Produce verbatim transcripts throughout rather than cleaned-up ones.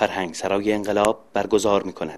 فرهنگسرای انقلاب برگزار می‌کند.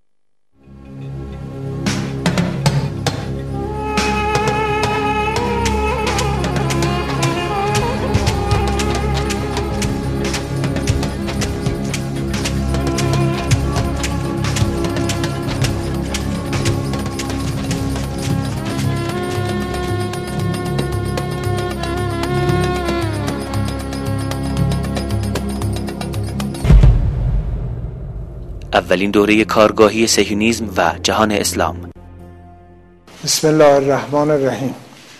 اولین دوره کارگاهی صهیونیسم و جهان اسلام. بسم الله الرحمن الرحیم.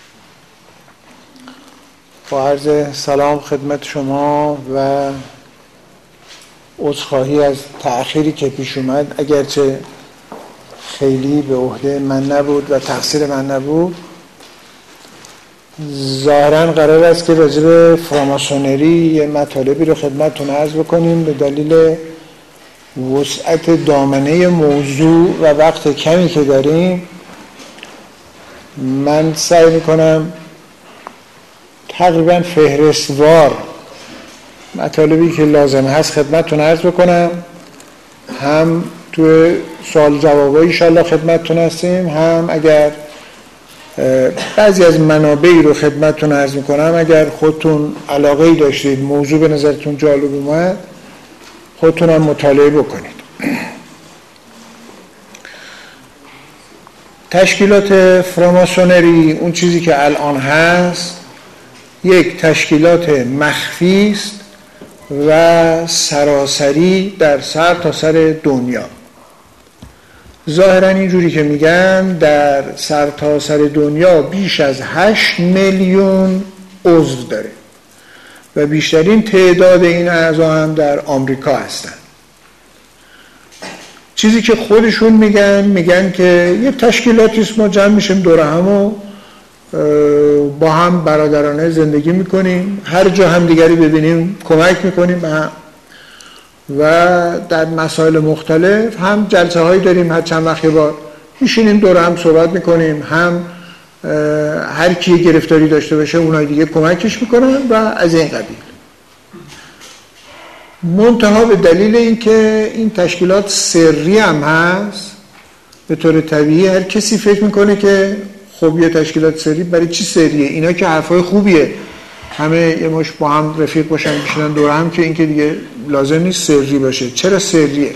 با عرض سلام خدمت شما و عذرخواهی از تأخیری که پیش اومد، اگرچه خیلی به عهده من نبود و تقصیر من نبود. ظاهراً قرار است که راجع به فراماسونری یه مطالبی رو خدمتتون عرض بکنیم. به دلیل وسعت دامنه موضوع و وقت کمی که داریم، من سعی میکنم تقریبا فهرستوار مطالبی که لازم هست خدمتتون عرض بکنم. هم توی سوال جوابایی انشاءالله خدمتتون هستیم، هم اگر بعضی از منابعی رو خدمتتون عرض میکنم، اگر خودتون علاقه‌ای داشتید، موضوع به نظرتون جالب اومد، خودتون هم مطالعه بکنید. تشکیلات فراماسونری، اون چیزی که الان هست، یک تشکیلات مخفی است و سراسری در سر تا سر دنیا. ظاهرا اینجوری که میگن در سر تا سر دنیا بیش از هشت میلیون عضو داره و بیشترین تعداد این اعضا هم در آمریکا هستن. چیزی که خودشون میگن میگن که یه تشکیلاتی است، ما جمع میشیم دور هم و با هم برادرانه زندگی میکنیم، هر جا هم دیگری ببینیم کمک میکنیم به هم و در مسائل مختلف هم جلسه هایی داریم، هر چند وقت بار میشینیم دور هم صحبت میکنیم، هم هر کی گرفتاری داشته باشه اونای دیگه کمکش میکنن و از این قبیل. منتها به دلیل اینکه این تشکیلات سری هم هست، به طور طبیعی هر کسی فکر میکنه که خب یه تشکیلات سری برای چی سریه؟ اینا که حرفای خوبیه، همه یه مش با هم رفیق باشن بشینن دور هم، که این که دیگه لازم نیست سری باشه. چرا سریه؟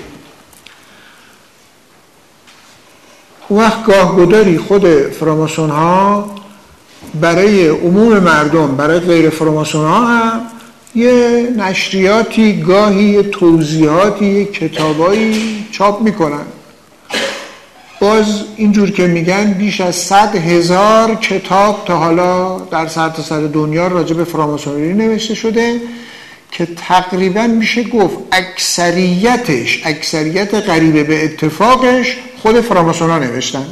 وقت گاه گداری خود فراماسون ها برای عموم مردم، برای غیر فراماسون ها هم یه نشریاتی، گاهی توضیحاتی، کتابایی چاپ میکنن. باز اینجور که میگن بیش از صد هزار کتاب تا حالا در سرتاسر دنیا راجع به فراماسونری نوشته شده که تقریبا میشه گفت اکثریتش، اکثریت قریبه به اتفاقش خود فراماسون ها نوشتن.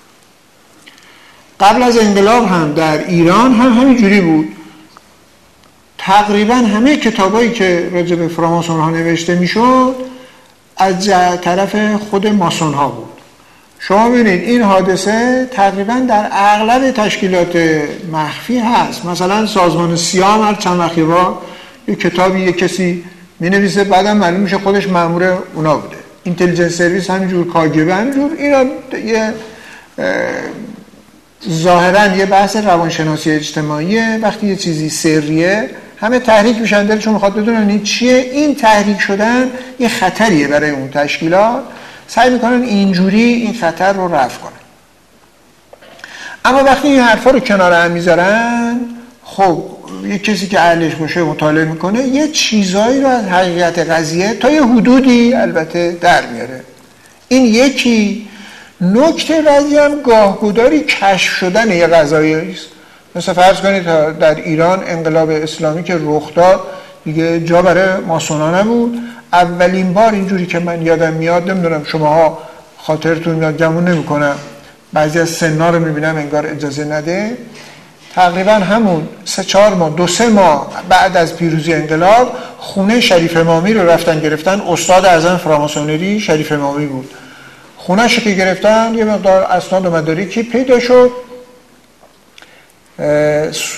قبل از انقلاب هم در ایران هم همینجوری بود. تقریبا همه کتابایی که راجع به فراماسون ها نوشته میشد از طرف خود ماسون ها بود. شما ببینید این حادثه تقریبا در اغلب تشکیلات مخفی هست. مثلا سازمان سیام هر چند وقتی با یک کتابی یک کسی می نویسه، بعدم معلوم میشه خودش مأمور اونا بوده. اینتلیجنس سرویس همینجور، کاگبه همینجور. اینا یه ظاهرا یه بحث روانشناسی اجتماعیه. وقتی یه چیزی سریه همه تحریک میشن، دلشون میخواد بدونن این چیه. این تحریک شدن یه خطریه برای اون تشکیلات، سعی میکنن اینجوری این خطر رو رفع کنن. اما وقتی این حرفا رو کنار هم میذارن، خب یه کسی که اهلش باشه مطالعه میکنه، یه چیزایی رو از حقیقت قضیه تا یه حدودی البته در میاره. این یکی. نکته بعدی هم گاهگداری کشف شدن یه قضایی است. مثلا فرض کنید در ایران انقلاب اسلامی که رخ داد، دیگه جا برای ماسونا نبود. اولین بار اینجوری که من یادم میاد، نمیدونم شماها خاطرتون میاد، گمون نمیکنم، بعضی از سنا رو میبینم انگار اجازه نده، تقریبا همون سه چهار ماه دو سه ماه بعد از پیروزی انقلاب خونه شریف امامی رو رفتن گرفتن. استاد اعظم فراماسونری شریف امامی بود. خونه‌شو که گرفتن یه مقدار اسناد و مدارکی پیدا شد.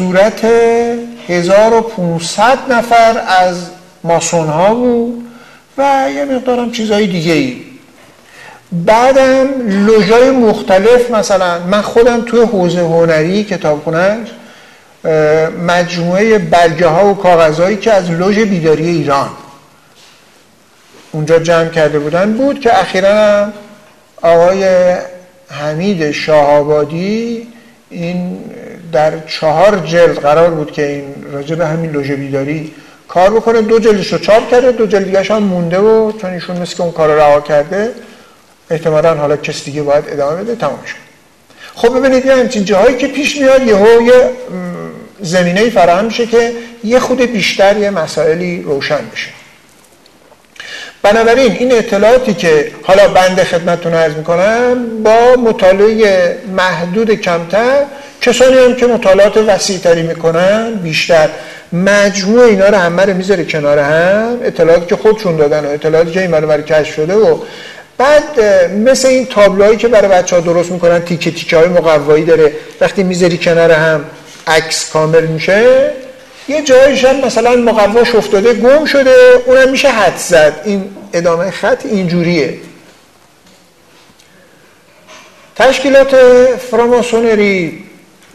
صورت هزار و پانصد نفر از ماسون ها بود و یه مقدارم چیزهای دیگه ای. بعدم لوژهای مختلف، مثلا من خودم توی حوزه هنری کتابخونه‌اش مجموعه برگه ها و کاغذهایی که از لوژ بیداری ایران اونجا جمع کرده بودن بود که اخیراً هم آقای حمید شاه‌آبادی این در چهار جلد قرار بود که این راجع به همین لوژ بیداری کار بکنه، دو جلدش رو چاپ کرده، دو جلد دیگه‌اش هم مونده و چون ایشون مثل که اون کار رو رها کرده احتمالاً حالا کسی دیگه باید ادامه بده، تمام شد. خب ببینید یه همچین جاهایی که پیش میاد یهو یه زمینه‌ای فراهم میشه که یه خود بیشتر یه مسائلی روشن بشه. بنابراین این اطلاعاتی که حالا بنده خدمتتون عرض میکنم با مطالعه محدود کمتر، کسانی هم که مطالعات وسیع‌تری میکنن بیشتر، مجموع اینا رو همه رو میذاره کنار هم، اطلاعاتی که خودشون دادن و اطلاعاتی که این برای کشف شده، و بعد مثل این تابلوهایی که برای بچه‌ها درست میکنن تیکه تیکه های مقوایی داره، وقتی میذاری کنار هم عکس کامل میشه. یه جایش هم مثلا مقواش افتاده گم شده، اونم میشه حد زد، این ادامه خط اینجوریه. تشکیلات فراماسونری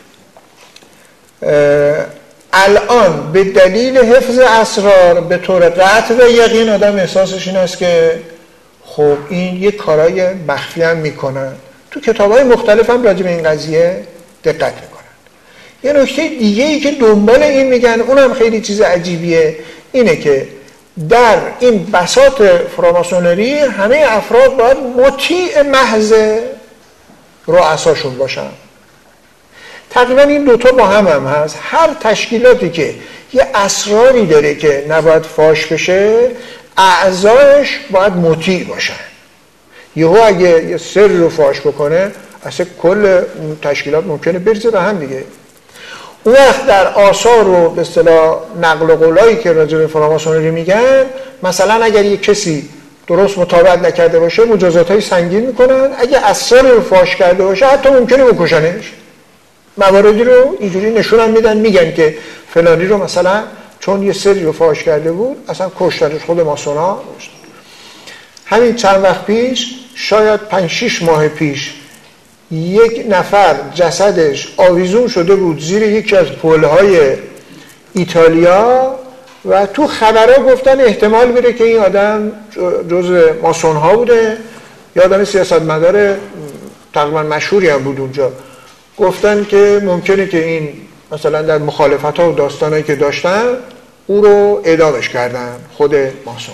الان به دلیل حفظ اسرار به طور قطع و یقین آدم احساسش این است که خب این یه کارای مخفی هم میکنن. تو کتاب‌های مختلف هم راجع به این قضیه دقت میکنن. یه نکته دیگه ای که دنبال این میگن، اونم خیلی چیز عجیبیه، اینه که در این بساط فراماسونری همه افراد باید مطیع محض رؤساشون باشن. تقریبا این دوتا با هم هم هست. هر تشکیلاتی که یه اسراری داره که نباید فاش بشه، اعضایش باید مطیع باشن. یهو اگه یه سر رو فاش بکنه اصلا کل تشکیلات ممکنه بریزه به هم دیگه. اون وقت در آثار و به اصطلاح نقل و قولایی که راجع به فراماسونری میگن، مثلا اگر یک کسی درست مطابقت نکرده باشه مجازات‌های سنگین میکنن، اگه اثر رو فاش کرده باشه حتی ممکنه بکشنش. مواردی رو اینجوری نشونم میدن، میگن که فلانی رو مثلا چون یه سری رو فاش کرده بود اصلا کشتنش. خود ماسونا همین چند وقت پیش، شاید پنج شیش ماه پیش، یک نفر جسدش آویزون شده بود زیر یکی از پل‌های ایتالیا و تو خبرها گفتن احتمال میره که این آدم جزء ماسون‌ها بوده، یا آدم سیاستمدار تقریبا مشهوری هم بود اونجا. گفتن که ممکنه که این مثلا در مخالفت‌ها و داستانایی که داشتن او رو اعدامش کردن، خود ماسون.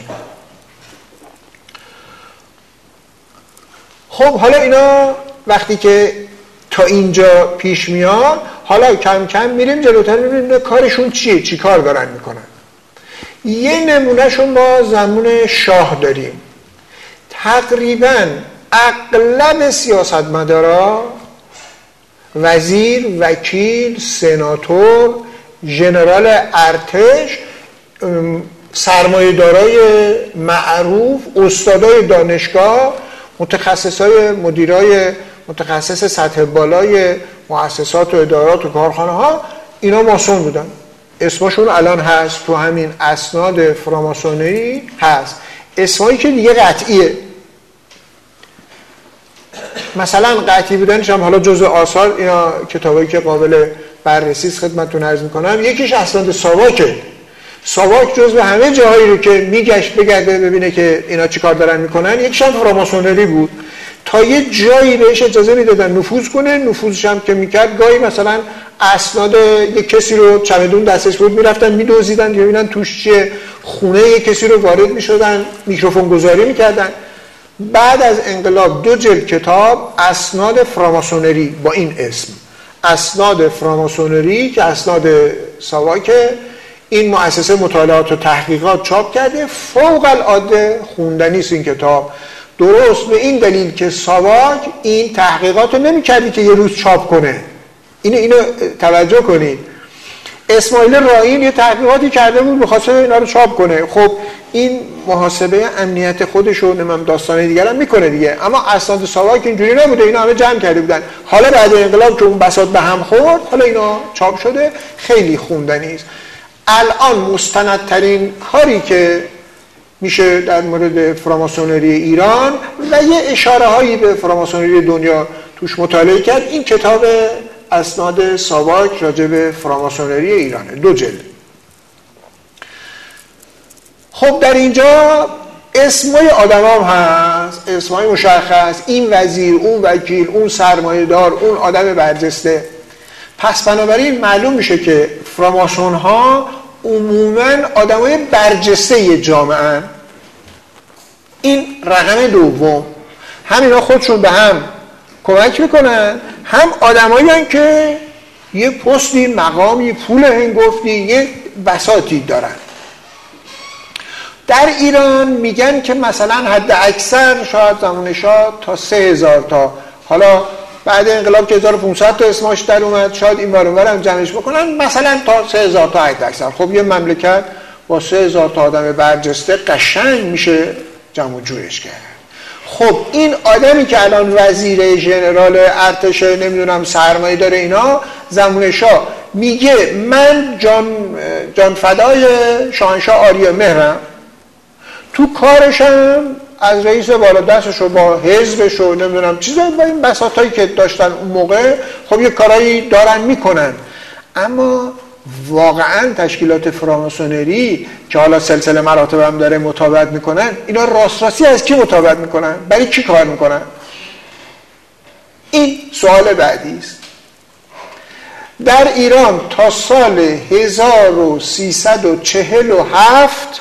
خب حالا اینا وقتی که تا اینجا پیش میاد، حالا کم کم میریم جلوتر میبینیم کارشون چیه، چی کار دارن میکنن. یه نمونهشون ما زمان شاه داریم. تقریبا اغلب سیاستمدارا، وزیر، وکیل، سناتور، ژنرال ارتش، سرمایه‌دارای معروف، استادای دانشگاه، متخصصای مدیرای متخصص سطح بالای مؤسسات و ادارات و کارخانه ها، اینا ماسون بودن. اسمشون الان هست تو همین اسناد فراماسونری هست، اسمایی که دیگه قطعیه. مثلا قطعی بودنش هم حالا جزء آثار، اینا کتابایی که قابل بررسی است خدمتتون عرض میکنم. یکیش اسناد ساواکه. ساواک جزء همه جاهایی رو که میگشت بگرده ببینه که اینا چیکار دارن میکنن، یکیش هم فراماسونری بود. تا یه جایی بهش اجازه میدادن نفوذ کنه، نفوذش هم که میکرد گاهی مثلا اسناد یک کسی رو چمدون دستش بود میرفتن میدوزیدن ببینن توش چیه، خونه یک کسی رو وارد میشدن، میکروفون گذاری میکردن. بعد از انقلاب دو جلد کتاب اسناد فراماسونری با این اسم، اسناد فراماسونری، که اسناد ساواک این مؤسسه مطالعات و تحقیقات چاپ کرده. فوق العاده خوندنی است این کتاب، درست به این دلیل که ساواک این تحقیقات رو نمی کردی که یه روز چاپ کنه. اینو اینو توجه کنید. اسماعیل رائین یه تحقیقاتی کرده بود بخاطر اینا رو چاپ کنه. خب این محاسبه امنیت خودش رو نمیم داستانه دیگر هم میکنه دیگه، اما اسناد ساواک اینجوری نبوده، اینا همه جمع کرده بودن. حالا بعد انقلاب که اون بساط به هم خورد، حالا اینا چاپ شده، خیلی خوندنی است. الان مستندترین کاری که میشه در مورد فراماسونری ایران و یه اشاره هایی به فراماسونری دنیا توش مطالعه کرد. این کتاب اسناد ساواک راجع به فراماسونری ایرانه، دو جلد. خب در اینجا اسمای آدم هم هست، اسمای مشخص، این وزیر، اون وکیل، اون سرمایه دار، اون آدم برجسته. پس بنابراین معلوم میشه که فراماسون ها عموماً آدمای برجسته یه جامعه. این رقم دوم، همینا خودشون به هم کمک میکنن، هم آدمایی هستن که یه پستی، مقامی، پول هنگفتی، یه بساطی دارن. در ایران میگن که مثلا حد اکثر شاید زمان شاه تا سه هزار تا، حالا بعد انقلاب که هزار و پانصد تا اسمش در اومد، شاید این ور هم جمعش بکنن، مثلا تا سه هزار تا حد اکثر. خب یه مملکت با سه هزار تا آدم برجسته قشنگ میشه جمع و جورش کرد. خب این آدمی که الان وزیر، ژنرال ارتش، نمیدونم سرمایه داره، اینا زمان شاه میگه من جان جان فدای شاهنشاه آریامهرم، تو کارشم از رئیس بالا دستشو با حزبشو نمیدونم چیزا، با این بساطایی که داشتن اون موقع، خب یه کارایی دارن میکنن. اما واقعا تشکیلات فراماسونری که حالا سلسله مراتب هم داره مطابقت میکنن، اینا راست راستی از کی مطابقت میکنن؟ برای کی کار میکنن؟ این سوال بعدی است. در ایران تا سال هزار و سیصد و چهل و هفت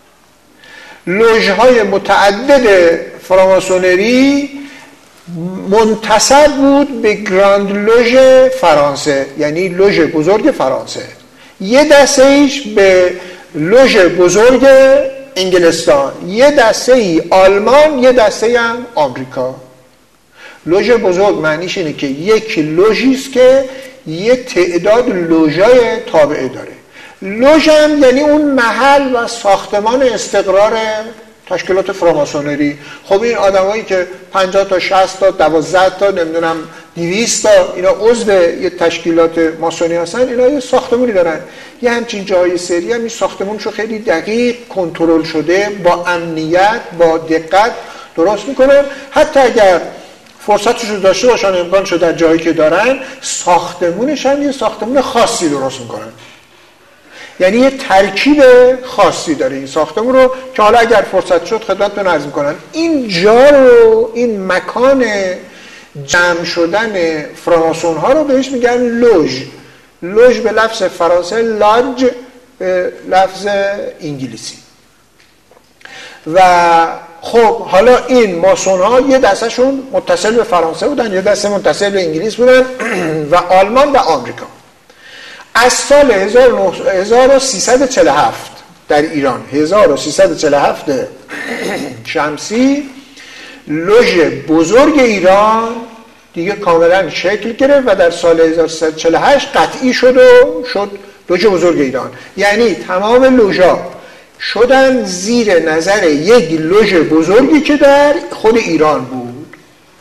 لوژهای متعدد فراماسونری منتسب بود به گراند لوژ فرانسه، یعنی لوژ بزرگ فرانسه. یه دسته ایش به لوژ بزرگ انگلستان، یه دسته ای آلمان، یه دسته ای هم آمریکا. لوژ بزرگ معنیش اینه که یک لوژی است که یه تعداد لوژای تابعه داره. لوژ هم یعنی اون محل و ساختمان استقرار تشکیلات فراماسونری. خب این آدمایی که پنجاه تا شصت تا دوازده تا نمیدونم دویست تا اینا عضو یه تشکیلات ماسونی هستن، اینا یه ساختمونی دارن، یه همچین جایی سری هم این ساختمونشو خیلی دقیق کنترل شده، با امنیت، با دقت درست میکنن. حتی اگر فرصتش رو داشته باشن، امکان شده در جایی که دارن، ساختمونش هم یه ساختمون خاصی درست میکنن، یعنی یه ترکیب خاصی داره این ساختمون رو که حالا اگر فرصت شد خدمتتون عرض میکنم. این جا رو، این مکان جمع شدن فراماسون ها رو بهش میگن لوژ. لوژ به لفظ فرانسه، لاج به لفظ انگلیسی. و خب حالا این ماسون ها یه دستشون متصل به فرانسه بودن، یه دسته متصل به انگلیس بودن و آلمان و آمریکا. از سال هزار و سیصد و چهل و هفت در ایران، هزار و سیصد و چهل و هفت شمسی، لوژ بزرگ ایران دیگه کاملا شکل گرفت و در سال هزار و سیصد و چهل و هشت قطعی شد و شد لوژ بزرگ ایران. یعنی تمام لوژها شدن زیر نظر یک لوژ بزرگی که در خود ایران بود.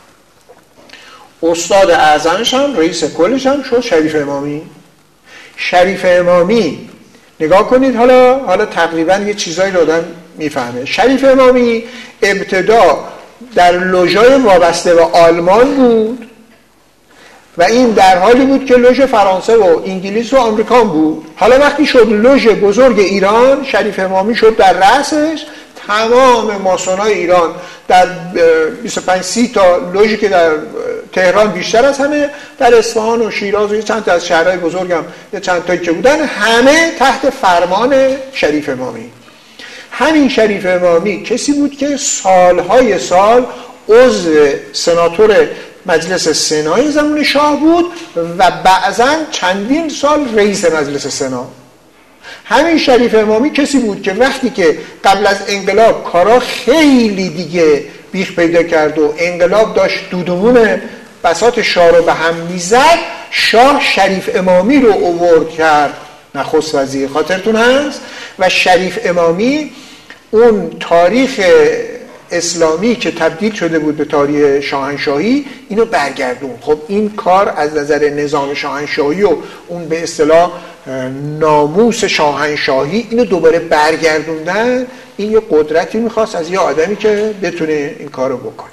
استاد اعظمش هم، رئیس کلش هم شد شریف امامی. شریف امامی نگاه کنید، حالا حالا تقریبا یه چیزایی رو آدم میفهمه. شریف امامی ابتدا در لوژهای وابسته به آلمان بود و این در حالی بود که لوژ فرانسه و انگلیس و آمریکا بود. حالا وقتی شد لوژ بزرگ ایران، شریف امامی شد در رأسش. تمام ماسونای ایران در بیست و پنج سی تا لوژی که در تهران بیشتر از همه، در اصفهان و شیراز و چند تا از شهرهای بزرگم یه چند تایی که بودن، همه تحت فرمان شریف امامی. همین شریف امامی کسی بود که سالهای سال عضو سناتور مجلس سنای زمان شاه بود و بعضا چندین سال رئیس مجلس سنا. همین شریف امامی کسی بود که وقتی که قبل از انقلاب کارا خیلی دیگه بیخ پیدا کرد و انقلاب داشت دودمون بساط شاه رو به هم میزد، شاه شریف امامی رو اوورد کرد نخست وزیر، خاطرتون هست؟ و شریف امامی اون تاریخ اسلامی که تبدیل شده بود به تاریخ شاهنشاهی اینو برگردون. خب این کار از نظر نظام شاهنشاهی و اون به اصطلاح ناموس شاهنشاهی اینو دوباره برگردوندن این یه قدرتی میخواست از یه آدمی که بتونه این کارو بکنه.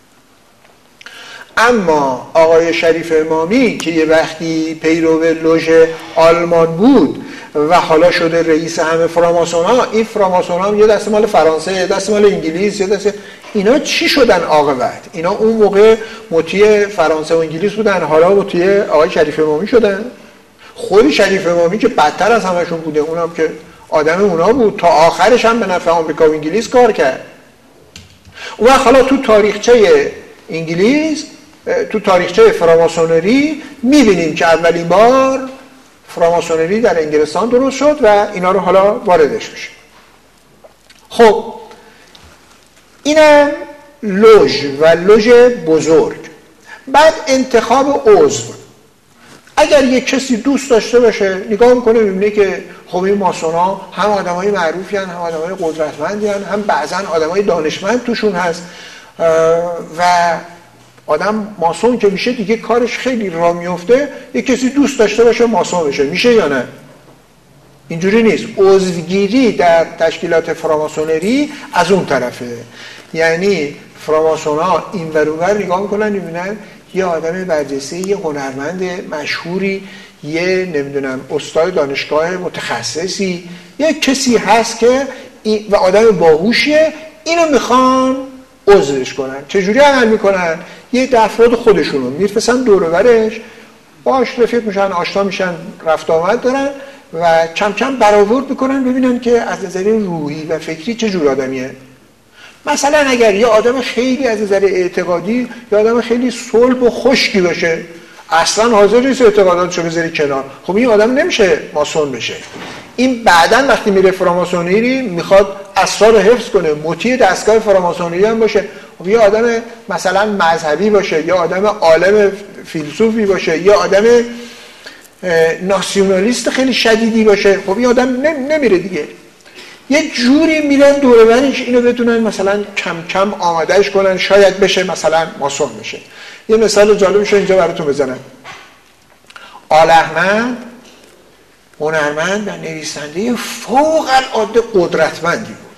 اما آقای شریف امامی که یه وقتی پیرو لوژ آلمان بود و حالا شده رئیس همه فراماسون ها، این فراماسون ها یه دست مال فرانسه، یه دست مال انگلیس، یه دست، اینا چی شدن عاقبت؟ اینا اون موقع مطیع فرانسه و انگلیس بودن، حالا مطیع آقای شریف امامی شدن. خود شریف امامی که بدتر از همشون بوده، اونم که آدم اونا بود، تا آخرش هم به نفع آمریکا و انگلیس کار کرد. اون حالا تو تاریخچه انگلیس، تو تاریخچه فراماسونری میبینیم که اولین بار فراماسونری در انگلستان درست شد و اینا رو حالا واردش میشه. خب اینم لوژ و لوژ بزرگ. بعد انتخاب عضو. اگر یک کسی دوست داشته باشه نگاه میکنه میبینه که خب این ماسونا هم آدمای معروفی هن، هم آدمای قدرتمندی هن، هم بعضا آدمای دانشمند توشون هست و آدم ماسون که میشه دیگه کارش خیلی راه میفته. یک کسی دوست داشته باشه ماسون بشه، میشه یا نه؟ اینجوری نیست. عضوگیری در تشکیلات فراماسونری از اون طرفه، یعنی فراماسونا این ور اون ور نگاه میکنن میبینن یه آدم برجسته، یه هنرمند مشهوری، یه نمیدونم استاد دانشگاه متخصصی، یه کسی هست که و آدم باهوشیه، اینو میخوان عضوش کنن. چجوری عمل میکنن؟ یه افراد خودشونو میفرستن دور و برش، باش رفیق میشن، آشنا میشن، رفت آمد دارن و کم کم برآورد میکنن ببینن که از نظر روحی و فکری چه جور آدمیه. مثلا اگر یه آدم خیلی از نظر اعتقادی یه آدم خیلی صلب و خشکی باشه، اصلا حاضر نیست اعتقاداتشو بذاری کنار، خب این آدم نمیشه ماسون بشه. این بعداً وقتی میره فراماسونری میخواد اسرار رو حفظ کنه، مطیع دستگاه فراماسونری هم باشه، خب یه آدم مثلا مذهبی باشه، یه آدم عالم فیلسوفی باشه، یه آدم ناسیونالیست خیلی شدیدی باشه، خب این آدم نمیره دیگه. یه جوری میرن دور و برش اینو بتونن مثلا کم کم آمادهش کنن شاید بشه مثلا ماسون بشه. یه مثال جالبش اینجا براتون بزنم. آل احمد هنرمند و نویسنده فوق العاده قدرتمندی بود،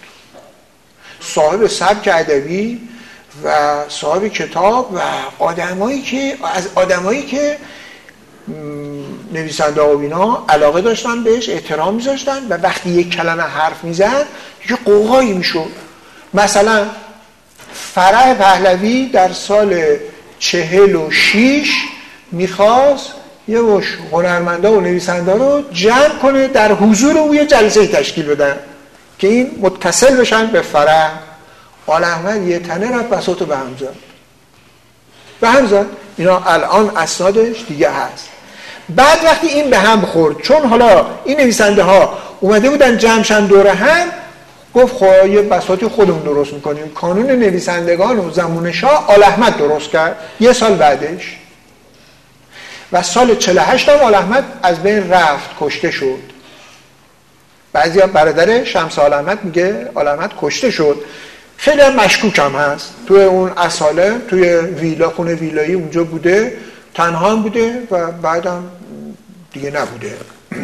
صاحب سبک ادبی و صاحب کتاب و آدمایی که از آدمایی که نویسنده ها و اینا علاقه داشتن بهش، احترام میذاشتن و وقتی یک کلمه حرف میزد یه قوقایی میشد. مثلا فرح پهلوی در سال چهل و شیش میخواست یه مش هنرمنده و نویسنده رو جمع کنه در حضور او یه جلسه تشکیل بدن که این متصل بشن به فرح. آل احمد یه تنه رفت بساطو به هم زد به هم زد اینا الان اسنادش دیگه هست. بعد وقتی این به هم خورد، چون حالا این نویسنده ها اومده بودن جمعشن دور هم، گفت خب یه بساطی خودمون درست میکنیم. کانون نویسندگان و زمان شاه آل احمد درست کرد یه سال بعدش و سال چهل و هشت هم آل احمد از بین رفت، کشته شد. بعضی ها برادر شمس آل احمد میگه آل احمد کشته شد. خیلی هم مشکوک هم هست، توی اون اصاله توی ویلا، خونه ویلایی اونجا بوده، تنها هم بوده و بعدم دیگه نبوده.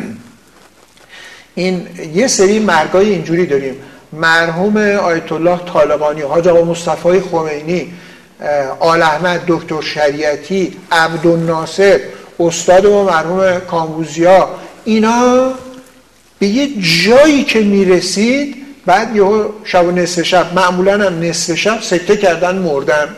این یه سری مرگای اینجوری داریم. مرحوم آیت الله طالقانی، حاج آقا مصطفی خمینی، آل احمد، دکتر شریعتی، عبدالناصر، استاد ما مرحوم کامبوزیا، اینا به یه جایی که میرسید بعد یه شب و نصف شب، معمولا هم نصف شب سکته کردن مردن.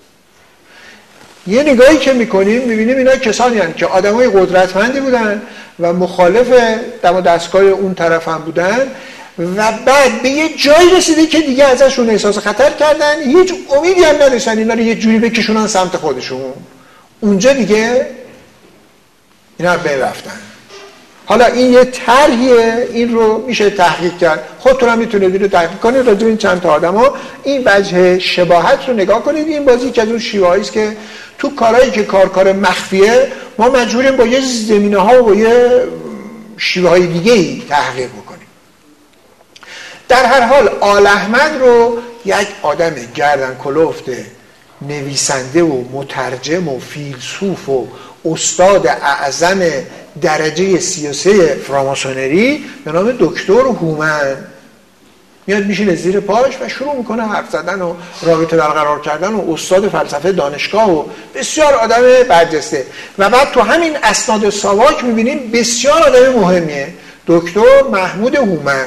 یه نگاهی که میکنیم میبینیم اینا کسانی هستند که آدمای قدرتمندی بودن و مخالف دم و دستگاه اون طرف هم بودن و بعد به یه جایی رسیده که دیگه ازشون احساس خطر کردن، هیچ امیدی هم نداشتن اینا رو یه جوری بکشونن سمت خودشون. اونجا دیگه اینا به رفتن. حالا این یه طرحیه، این رو میشه تحقیق کرد، خودتون هم میتونید اینو تحقیق کنید راجع به این چند تا آدما این وجه شباهت رو نگاه کنید. این بازی که از اون شیوهایی است که تو کارهایی که کار کار مخفیه ما مجبوریم با یه زمینه‌ها و با یه شیوه‌های دیگه‌ای تحقیق بکنیم. در هر حال آل احمد رو یک آدم گردن کلفت، نویسنده و مترجم و فیلسوف و استاد اعظم درجه سیاسی فراماسونری به نام دکتر هومن میاد میشینه زیر پاش و شروع میکنه حرف زدن و رابطه برقرار کردن و استاد فلسفه دانشگاه و بسیار آدم برجسته. و بعد تو همین اسناد ساواک میبینیم بسیار آدم مهمیه، دکتر محمود هومن.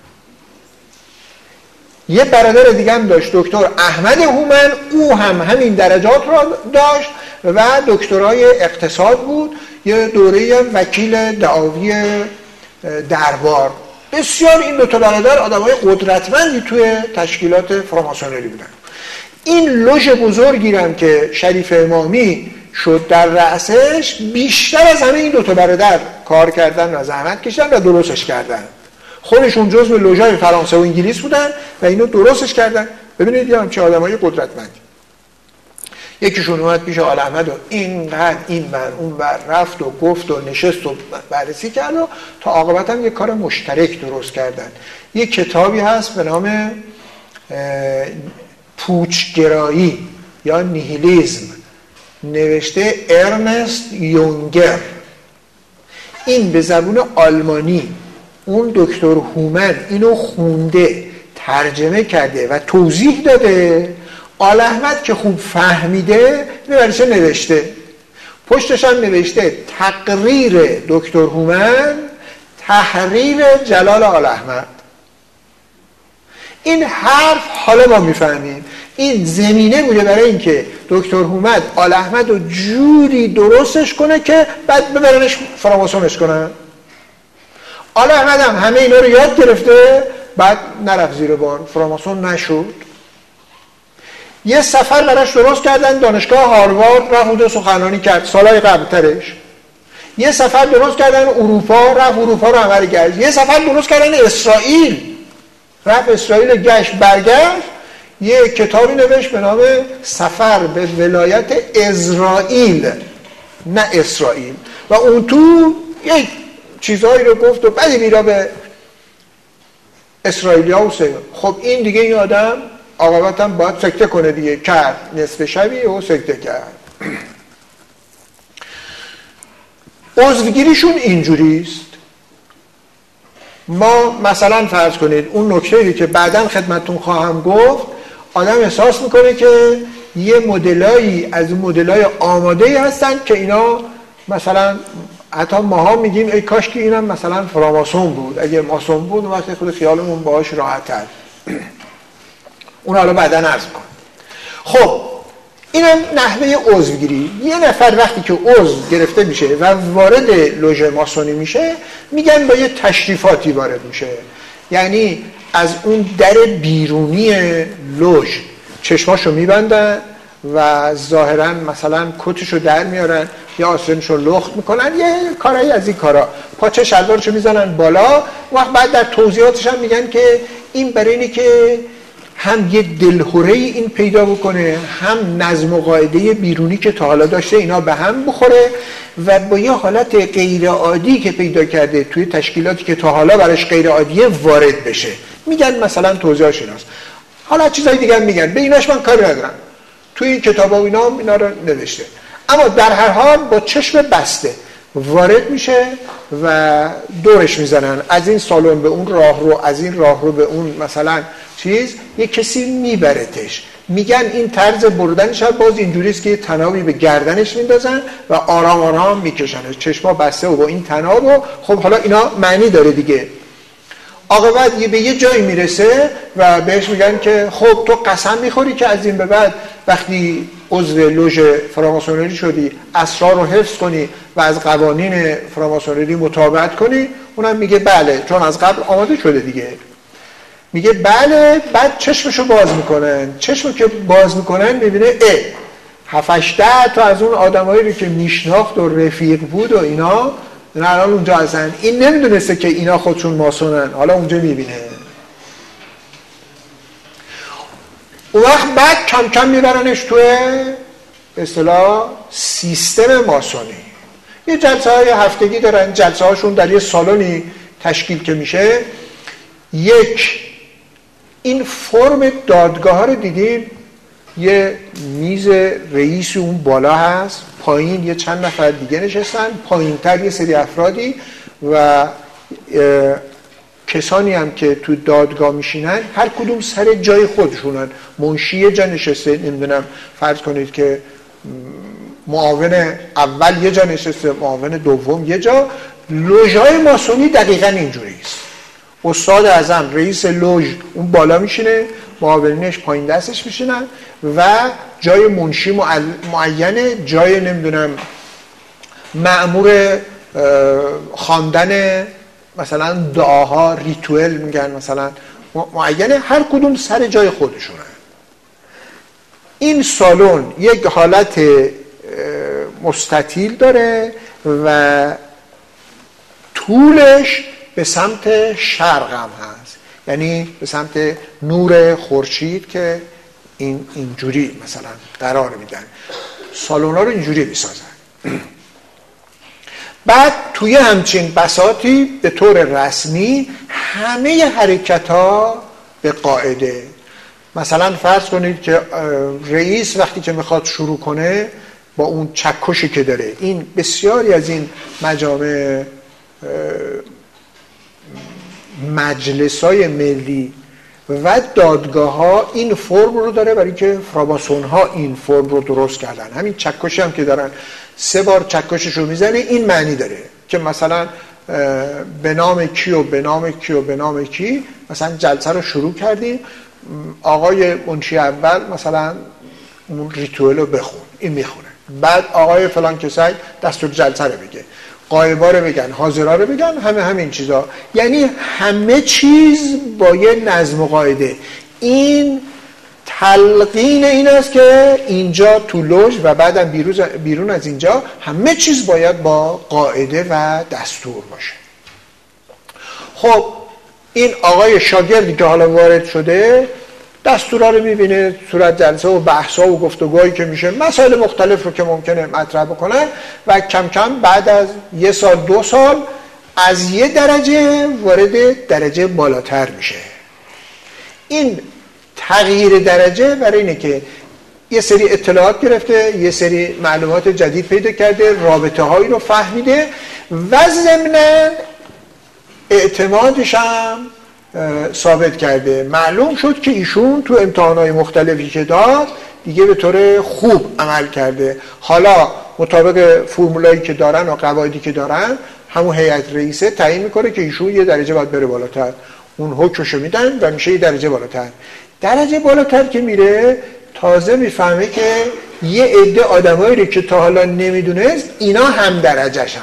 یه برادر دیگه هم داشت، دکتر احمد هومن، او هم همین درجات را داشت و دکترای اقتصاد بود، یه دوره وکیل دعاوی دربار. بسیار این دو تا برادر آدمای قدرتمندی توی تشکیلات فراماسونری بودن. این لوژ بزرگی هم که شریف امامی شد در رأسش، بیشتر از همه این دو تا برادر کار کردن و زحمت کشیدن و درستش کردن. خودشون جزو لوژهای فرانسه و انگلیس بودن و اینو درستش کردن. ببینید یه همچه آدمای قدرتمندی. یکیشون اومد پیش آل احمد و اینقدر این ور اون ور رفت و گفت و نشست و بررسی کرد و تا عاقبت هم یک کار مشترک درست کردن. یک کتابی هست به نام پوچگرایی یا نیهیلیزم، نوشته ارنست یونگر. این به زبون آلمانی اون دکتر هومن اینو خونده، ترجمه کرده و توضیح داده. آل احمد که خوب فهمیده نوشته نوشته پشتش هم نوشته تقریر دکتر هومن، تحریر جلال آل احمد. این حرف حالا ما میفهمیم این زمینه بوده برای اینکه دکتر هومن آل احمد رو جوری درستش کنه که بعد ببرنش فراماسونش کنن. آل احمد هم همه اینا رو یاد گرفته، بعد نرفت زیر بار، فراماسون نشد. یه سفر براش درست کردن، دانشگاه هاروارد رفت اونجا سخنرانی کرد سالهای قبلترش. یه سفر درست کردن اروپا، رفت اروپا رو عمل کرد. یه سفر درست کردن اسرائیل، رفت اسرائیل گشت برگشت، یه کتابی نوشت به نام سفر به ولایت اسرائیل، نه اسرائیل، و اون تو یه چیزهایی رو گفت و بعدی میرا به اسرائیلیا و سه. خب این دیگه این آدم عاقبت هم باید سکته کنه دیگه، کرد نصف شبی و سکته کرد. عضوگیریشون اینجوریست. ما مثلا فرض کنید اون نکته‌ای که بعداً خدمتتون خواهم گفت، آدم احساس میکنه که یه مدلایی از اون مدلای آماده‌ای هستن که اینا مثلا حتی ماها میگیم ای کاش که اینم مثلا فراماسون بود، اگه ماسون بود وقتی خود خیالمون باهاش راحت‌تر. اون حالا بعداً عرض کنم. خب اینم نحوه عضوگیری. یه نفر وقتی که عضو گرفته میشه و وارد لوژ ماسونی میشه، میگن با یه تشریفاتی وارد میشه. یعنی از اون در بیرونی لوژ چشماشو میبندن و ظاهراً مثلا کتشو در میارن یا آستینشو لخت میکنن، یه کارایی از این کارا، پاچه شلوارشو میزنن بالا. وقت بعد در توضیحاتش هم میگن که این برای اینه که هم یه دلهوره این پیدا بکنه، هم نظم و قاعده بیرونی که تا حالا داشته اینا به هم بخوره و با یه حالت غیر عادی که پیدا کرده توی تشکیلاتی که تا حالا براش غیر عادیه وارد بشه. میگن مثلا توضیحش ایناست. حالا چیزای دیگه هم میگن، به ایناش من کاری ندارم، توی این کتابا و اینا اینا رو نوشته. اما در هر حال با چشم بسته وارد میشه و دورش میزنن، از این سالن به اون راه رو، از این راه رو به اون مثلا چیز، یک کسی میبرتش. میگن این طرز بردنش هم باز اینجوریست که تنابی به گردنش میندازن و آرام آرام میکشنش، چشما بسته و با این تناب. و خب حالا اینا معنی داره دیگه. عاقبت به یه جایی میرسه و بهش میگن که خب تو قسم میخوری که از این به بعد وقتی عضو لوژ فراماسونری شدی اسرار رو حفظ کنی و از قوانین فراماسونری مطابقت کنی؟ اونم میگه بله، چون از قبل آماده شده دیگه. میگه بله. بعد چشمشو باز میکنن. چشمو که باز میکنن میبینه اه هفتش ده تا از اون آدمایی رو که میشناخت و رفیق بود و اینا نه الان اونجا هستن. این نمیدونسته که اینا خودشون ماسونن، حالا اونجا میبینه. اون وقت بعد کم کم میبرنش توی به اصطلاح سیستم ماسونی. یه جلسه های هفتگی دارن، جلسه هاشون در یه سالونی تشکیل که میشه. یک این فرم دادگاه ها رو دیدید، یه میز رئیس اون بالا هست، پایین یه چند نفر دیگه نشستن، پایین تر یه سری افرادی و کسانی هم که تو دادگاه میشینن هر کدوم سر جای خودشونن. منشی یه جا نشسته، نمیدونم فرض کنید که معاون اول یه جا نشسته، معاون دوم یه جا. لوژهای ماسونی دقیقا اینجوری است. استاد اعظم رئیس لوژ اون بالا میشینه، معاونینش پایین دستش میشینن و جای منشی معینه، جای نمیدونم مأمور خواندن مثلا دعاها، ریتوئل میگن مثلا معینه، هر کدوم سر جای خودشونه. این سالن یک حالت مستطیل داره و طولش به سمت شرق هم هست، یعنی به سمت نور خورشید که این اینجوری مثلا قرار میدن. سالن‌ها رو اینجوری میسازن. بعد توی همچین بساطی به طور رسمی همه حرکت ها به قاعده، مثلا فرض کنید که رئیس وقتی که میخواد شروع کنه با اون چکشی که داره، این بسیاری از این مجامع مجلس‌های ملی و دادگاه ها این فرم رو داره، برای که فراماسون ها این فرم رو درست کردن. همین چکشی هم که دارن سه بار چکشش رو میزنه، این معنی داره که مثلا به نام کی و به نام کی و به نام کی مثلا جلسه رو شروع کردیم، آقای منشی اول مثلا اون ریتوئل رو بخون، این میخونه، بعد آقای فلان کسای دستور جلسه رو بگه، غایبا رو بگن، حاضرها رو بگن، همه همین چیزا. یعنی همه چیز با یه نظم و قاعده. این تلقین این است که اینجا تو لوژ و بعدم بیرون از اینجا همه چیز باید با قاعده و دستور باشه. خب این آقای شاگردی که حالا وارد شده دستورا رو میبینه، صورت جلسه و بحثا و گفتگوهایی که میشه، مسائل مختلف رو که ممکنه مطرح بکنن و کم کم بعد از یه سال دو سال از یه درجه وارد درجه بالاتر میشه. این تغییر درجه برای اینه که یه سری اطلاعات گرفته، یه سری معلومات جدید پیدا کرده، رابطه هایی رو فهمیده و ضمناً اعتمادش هم ثابت کرده. معلوم شد که ایشون تو امتحانات مختلفی که داد دیگه به طور خوب عمل کرده. حالا مطابق فرمولایی که دارن و قواعدی که دارن همون هیئت رئیسه تعیین میکنه که ایشون یه درجه باید بره بالاتر، اون حکمشو میدن و میشه یه درجه بالاتر. درجه بالاتر که میره تازه میفهمه که یه عده آدمایی رو که تا حالا نمیدونست اینا هم درجه‌شن.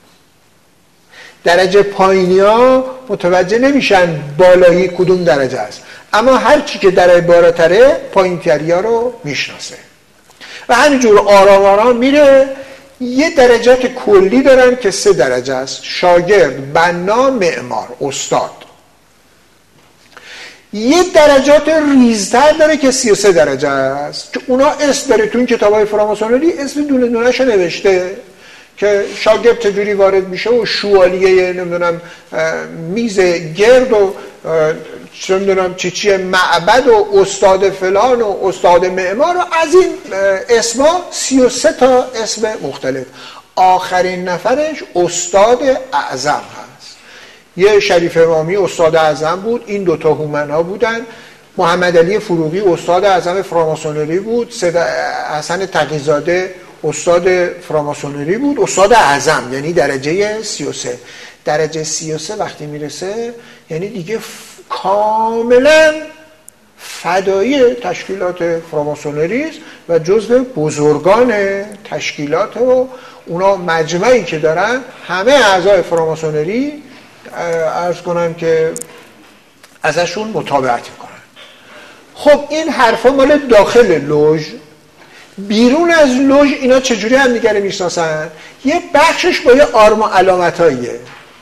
درجه پایینی ها متوجه نمیشن بالایی کدوم درجه است، اما هر چی که درجه بالاتره پایین‌تری ها رو میشناسه و همینجور آرام آرام میره. یه درجات کلی دارن که سه درجه است: شاگرد، بنا، معمار، استاد. یه درجات ریزتر داره که سی و سه درجه است که اونا اسم داره تو این کتابای فراماسونری، اسم دونه دونه‌ش نوشته که شاگرد چجوری وارد میشه و شوالیه نمیدونم میز گرد و چه میدونم چی چیه معبد و استاد فلان و استاد معمار و از این اسما سی و سه تا اسم مختلف. آخرین نفرش استاد اعظم هست. یه شریف امامی استاد اعظم بود، این دوتا هومنها بودن. محمد علی فروغی استاد اعظم فراماسونری بود، سید حسن تقی‌زاده استاد فراماسونری بود، استاد اعظم، یعنی درجه سی و سه. درجه سی و سه وقتی میرسه یعنی دیگه ف... کاملا فدایی تشکیلات فراماسونری است و جزو بزرگان تشکیلات و اونا مجمعی که دارن همه اعضای فراماسونری عرض کنم که ازشون متابعت میکنن. خب این حرفا مال داخل لوژ. بیرون از لوژ اینا چجوری هم دیگه میشناسن؟ یه بخشش با یه آرم و علامتاییه.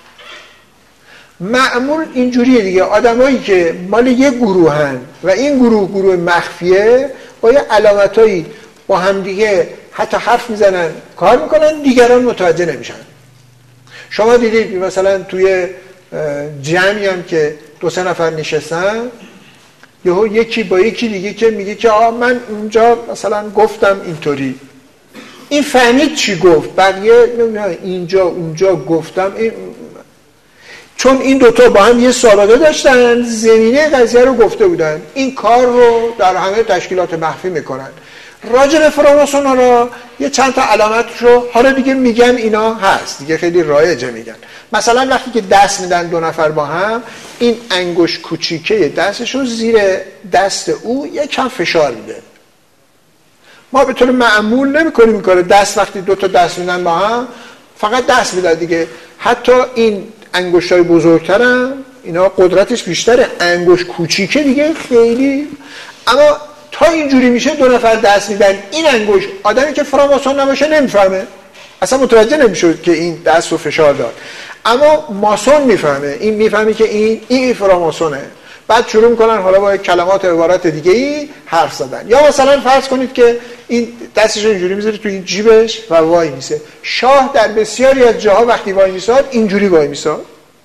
معمول اینجوریه دیگه، آدمایی که مال یه گروهن و این گروه گروه مخفیه با یه علامتایی با هم دیگه حتی حرف میزنن، کار میکنن، دیگران متوجه نمیشن. شما دیدید مثلا توی جمعی هم که دو سه نفر نشستن، یهو یکی با یکی دیگه که میگه که آه من اونجا مثلا گفتم اینطوری، این فهمید چی گفت، بقیه اینجا اونجا گفتم این... چون این دوتا با هم یه سابقه داشتن، زمینه قضیه رو گفته بودن، این کار رو در همه تشکیلات مخفی میکنن. راجع به فراماسون ها را یه چند تا علامت رو حالا دیگه میگن، اینا هست دیگه، خیلی رایجه. میگن مثلا وقتی که دست میدن دو نفر با هم، این انگشت کوچیکه دستش رو زیر دست او یه کم فشار میده. ما به طور معمول نمی کنیم این کارو. دست وقتی دو تا دست میدن با هم فقط دست میدن دیگه. حتی این انگشتای بزرگترم اینا قدرتش بیشتره، انگشت کوچیکه دیگه خیلی. اما تا اینجوری میشه دو نفر دست میدن، این انگشت آدمی که فراماسون نباشه نمیفهمه، اصلا متوجه نمیشه که این دست رو فشار داد. اما ماسون میفهمه، این میفهمه که این این فراماسونه. بعد شروع میکنن حالا با کلمات و عبارات دیگه ای حرف زدن. یا مثلا فرض کنید که این دستش رو اینجوری میذاره تو این جیبش و وای میسه. شاه در بسیاری از جاها وقتی وای میساد اینجوری وای میساد.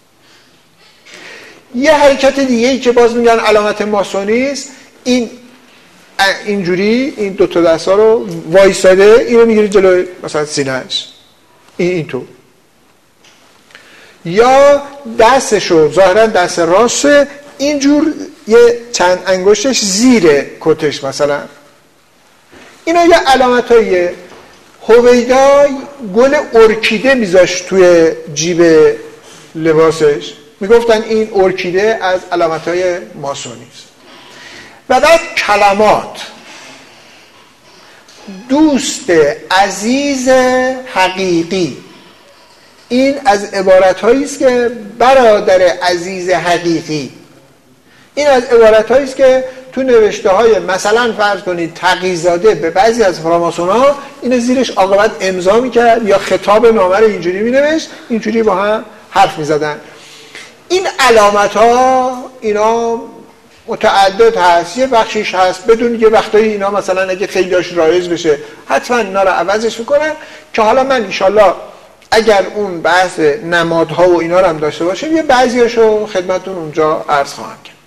یه حرکت دیگه ای که باز میگن علامت ماسونی است، این اینجوری این دو تا دستا رو وایساده، اینو میگیره جلوی مثلا سینه‌اش، این اینطور. یا دستشو ظاهرا دست راسته اینجور یه چند انگشتش زیر کتش مثلا. اینا یه علامتاییه. هویدا گل ارکیده میذاشت توی جیب لباسش، میگفتن این ارکیده از علامتهای ماسونی است. و بعد کلمات، دوست عزیز حقیقی، این از عبارت‌هایی است که برادر عزیز حقیقی، این از عبارت‌هایی است که تو نوشته‌های مثلا فرض کنید تقی‌زاده به بعضی از فراماسون‌ها این زیرش عاقبت امضا می‌کرد یا خطاب نامه رو اینجوری می‌نوشت، اینجوری با هم حرف می‌زدن. این علامت‌ها اینا متعدد هست، یه بخشیش هست بدون یه وقتایی اینا مثلا اگه خیلی هاش رایج بشه حتما اینا رو عوضش میکنن، که حالا من انشالله اگر اون بحث نمادها و اینا رو هم داشته باشیم یه بعضیاشو خدمتون اونجا عرض خواهم کرد.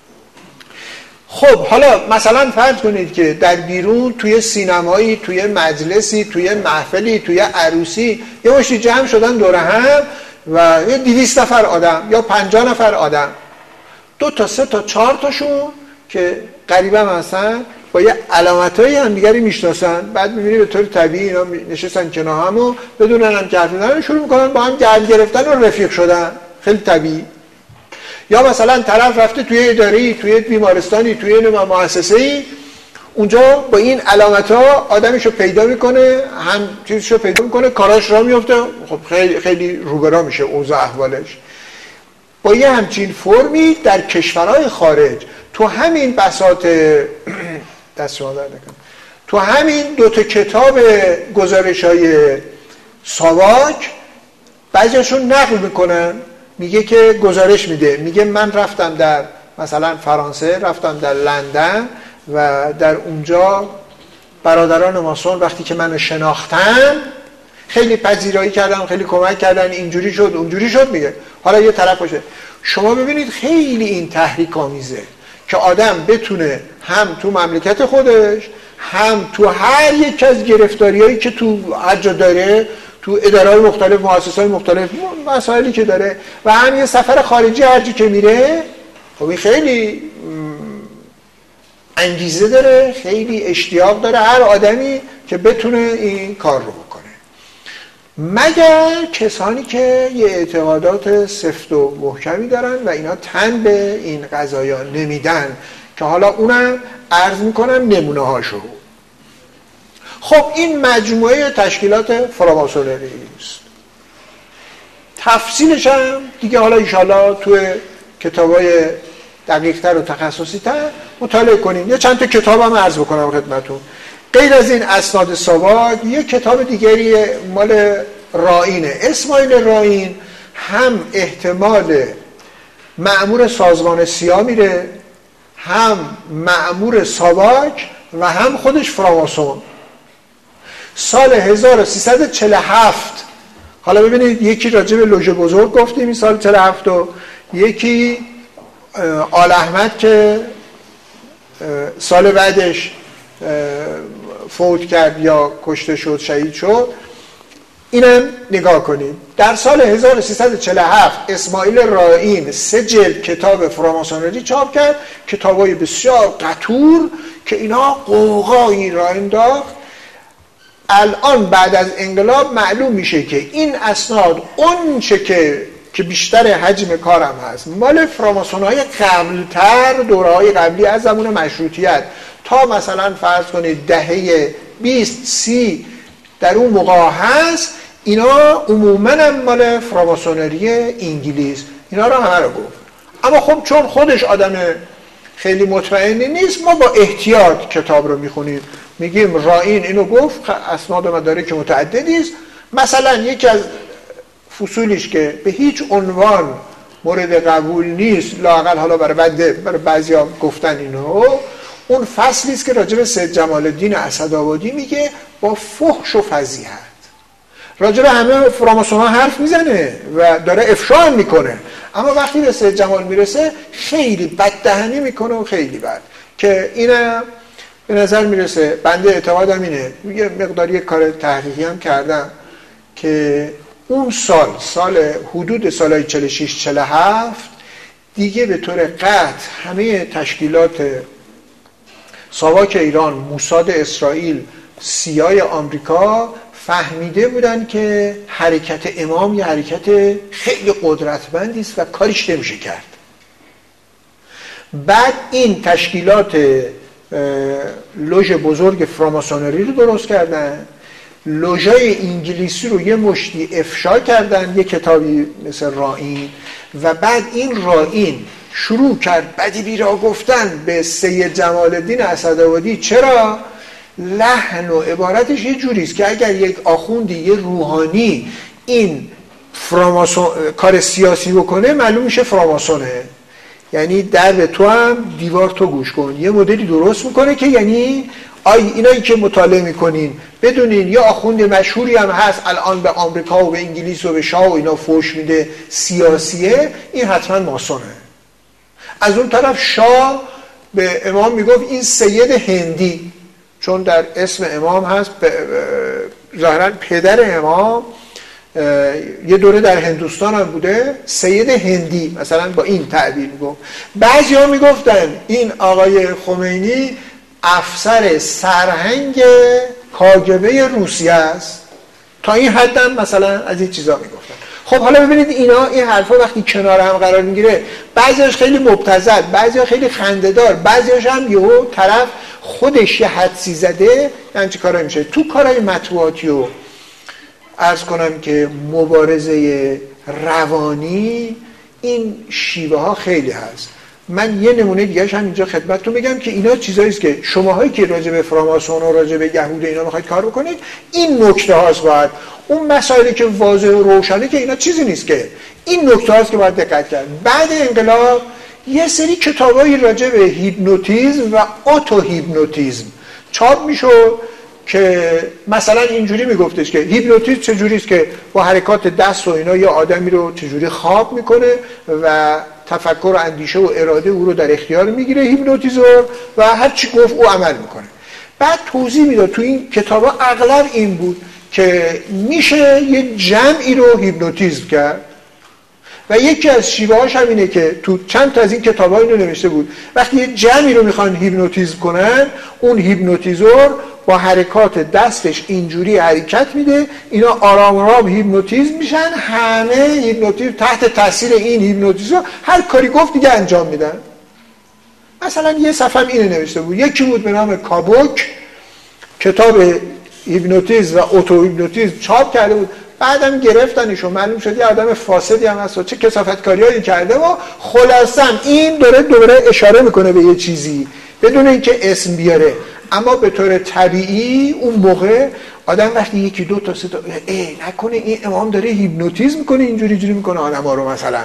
خب حالا مثلا فرض کنید که در بیرون توی سینمایی، توی مجلسی، توی محفلی، توی عروسی یه مشتی جمع شدن دور هم و یه دویست نفر آدم یا پنجاه نفر آدم، دو تا سه تا چهار تاشون که قریبا هستن با یه علامتایی هم دیگری میشناسن، بعد میبینی به طور طبیعی اینا نشستن کنار هم و بدونن هم که حرف میزنن شروع میکنن با هم گرد گرفتن و رفیق شدن، خیلی طبیعی. یا مثلا طرف رفته توی اداره‌ای، توی بیمارستانی، توی مؤسسه‌ای، اونجا با این علامت‌ها آدمشو پیدا میکنه، هم چیزشو پیدا میکنه، کاراش راه میفته، خب خیلی خیلی روبرا میشه اوضاع احوالش. با یه همچین فرمی در کشورهای خارج تو همین بساط دست شما در نکنم، تو همین دو تا کتاب گزارش‌های ساواک بعضیشون نقل میکنن، میگه که گزارش میده، میگه من رفتم در مثلا فرانسه، رفتم در لندن و در اونجا برادران ماسون وقتی که منو شناختن خیلی پذیرایی کردن، خیلی کمک کردن، اینجوری شد اونجوری شد. میگه حالا یه طرف باشه. شما ببینید خیلی این تحریک آمیزه که آدم بتونه هم تو مملکت خودش، هم تو هر یک از گرفتاریایی که تو هر جا داره، تو اداره‌های مختلف، مؤسسه‌های مختلف، مسائلی که داره، و هم یه سفر خارجی هر جا که میره، خب این خیلی انگیزه داره، خیلی اشتیاق داره هر آدمی که بتونه این کار رو بکنه، مگر کسانی که یه اعتقادات سفت و محکمی دارن و اینا تن به این قضایا نمیدن، که حالا اونم عرض میکنم نمونه هاشو. خب این مجموعه تشکیلات فراماسونری است. تفصیلش هم دیگه حالا انشاءالله توی کتابای دقیق تر و تخصصی تر مطالعه کنیم. یه چند تا کتاب هم عرض بکنم خدمتون. غیر از این اسناد ساواک یه کتاب دیگری مال رائینه، اسماعیل رائین، هم احتمال مأمور سازمان سیا میره، هم مأمور ساواک و هم خودش فراماسون. سال هزار و سیصد و چهل و هفت، حالا ببینید یکی راجع به لوژ بزرگ گفتیم این سال چهل و هفت، و یکی آل احمد که سال بعدش فوت کرد یا کشته شد، شهید شد. اینم نگاه کنید. در سال هزار و سیصد و چهل و هفت اسماعیل رائین سه جلد کتاب فراماسونری چاپ کرد، کتابای بسیار قطور که اینا قوقایی را انداخت. الان بعد از انقلاب معلوم میشه که این اسناد اون چه که که بیشتر حجم کارم هست مال فراماسونهای قبلتر، دوره‌های قبلی از زمان مشروطیت تا مثلا فرض کنید دهه بیست سی در اون موقع هست. اینا عموما هم مال فراماسونری انگلیس، اینا رو همه رو گفت. اما خب چون خودش آدم خیلی مطمئنی نیست، ما با احتیاط کتاب رو میخونیم، میگیم رائین اینو گفت، اسناد و مدارک متعددی است. مثلا یکی از فصولیش که به هیچ عنوان مورد قبول نیست، لااقل حالا برای بعد برای بعضیا گفتن اینو، اون فصلی است که راجع به سید جمال الدین اسدآبادی میگه با فحش و فضیحت. راجع به همه فراماسون‌ها حرف میزنه و داره افشا میکنه، اما وقتی به سید جمال میرسه خیلی بددهنی میکنه و خیلی بد. که اینه به نظر میرسه، بنده اعتقادم اینه، یه مقداری کار تحقیقی هم کردم که اون سال سال حدود سالهای چهل و شش چهل و هفت دیگه به طور قطع همه تشکیلات ساواک ایران، موساد اسرائیل، سیای آمریکا فهمیده بودن که حرکت امام یه حرکت خیلی قدرتمندی است و کاریش نمیشه کرد. بعد این تشکیلات لوژ بزرگ فراماسونری رو درست کردن، لوژای انگلیسی رو یه مشتی افشا کردن، یه کتابی مثل رائین، و بعد این رائین شروع کرد بدی بیرا گفتن به سید جمال الدین اسدآبادی. چرا؟ لحن و عبارتش یه جوریست که اگر یک آخوندی، یه روحانی این فراماسون کار سیاسی بکنه معلوم میشه فراماسونه، یعنی در به تو هم دیوار تو گوش کن. یه مدلی درست میکنه که یعنی آی اینایی که مطالعه میکنین بدونین یه آخوند مشهوری هم هست الان به آمریکا و به انگلیس و به شاه و اینا فوش میده، سیاسیه، این حتما ماسونه. از اون طرف شاه به امام میگفت این سید هندی، چون در اسم امام هست، ظاهرا پدر امام یه دوره در هندوستان هم بوده، سید هندی مثلا با این تعبیر میگفت. بعضی ها میگفتن این آقای خمینی افسر سرهنگ کاگبه روسیه است، تا این حد هم مثلا از این چیزا میگفتن. خب حالا ببینید اینا این حرفا وقتی کنار هم قرار میگیره، بعضیش خیلی مبتذل، بعضیش خیلی خنده‌دار، بعضیش هم یهو طرف خودش یه حدسی زده، یعنی چه کارایی میشه تو کارهای مطبوعاتی و عرض کنم که مبارزه روانی. این شیوه ها خیلی هست. من یه نمونه دیگه‌اش هم اینجا خدمتتون بگم که اینا چیزایی است که شماهایی که راجع به فراماسون و راجع به یهود اینا میخواید کار بکنید، این نکته هاست. باید اون مسائلی که واضح و روشنه که اینا چیزی نیست، که این نکته هاست که باید دقت کرد. بعد انقلاب یه سری کتابایی راجع به هیپنوتیزم و اتو هیپنوتیزم چاپ میشد که مثلا اینجوری میگفتش که هیپنوتیزم چجوری است که با حرکات دست و اینا یه آدمی رو چجوری خواب میکنه و تفکر و اندیشه و اراده او رو در اختیار میگیره هیپنوتیزور، و هر چی گفت او عمل میکنه. بعد توضیح میداد تو این کتابا اغلب این بود که میشه یه جمعی رو هیپنوتیزم کرد، و یکی از شیوه هاش هم اینه که تو چند تا از این کتابا اینو نوشته بود وقتی یه جمعی رو میخوان هیپنوتیزم کنن، اون هیپنوتیزور با حرکات دستش اینجوری حرکت میده، اینا آرام آرام هیپنوتیزم میشن، همه هیپنوتیزم تحت تاثیر این هیپنوتیزور هر کاری گفت دیگه انجام میدن. مثلا یه صفحه هم اینو نوشته بود، یکی بود به نام کابوک، کتاب هیپنوتیزم و اتو هیپنوتیزم چاپ کرده بود، بعدم گرفتنشو، معلوم شد یه آدم فاسدی هم هست و چه کثافتکاریایی کرده. و خلاصا این دوره دوره اشاره میکنه به یه چیزی بدون اینکه اسم بیاره، اما به طور طبیعی اون موقع آدم وقتی یکی دو تا سه تا ای نکنه این امام داره هیپنوتیزم میکنه، اینجوری اینجوری میکنه آدم‌ها رو مثلا.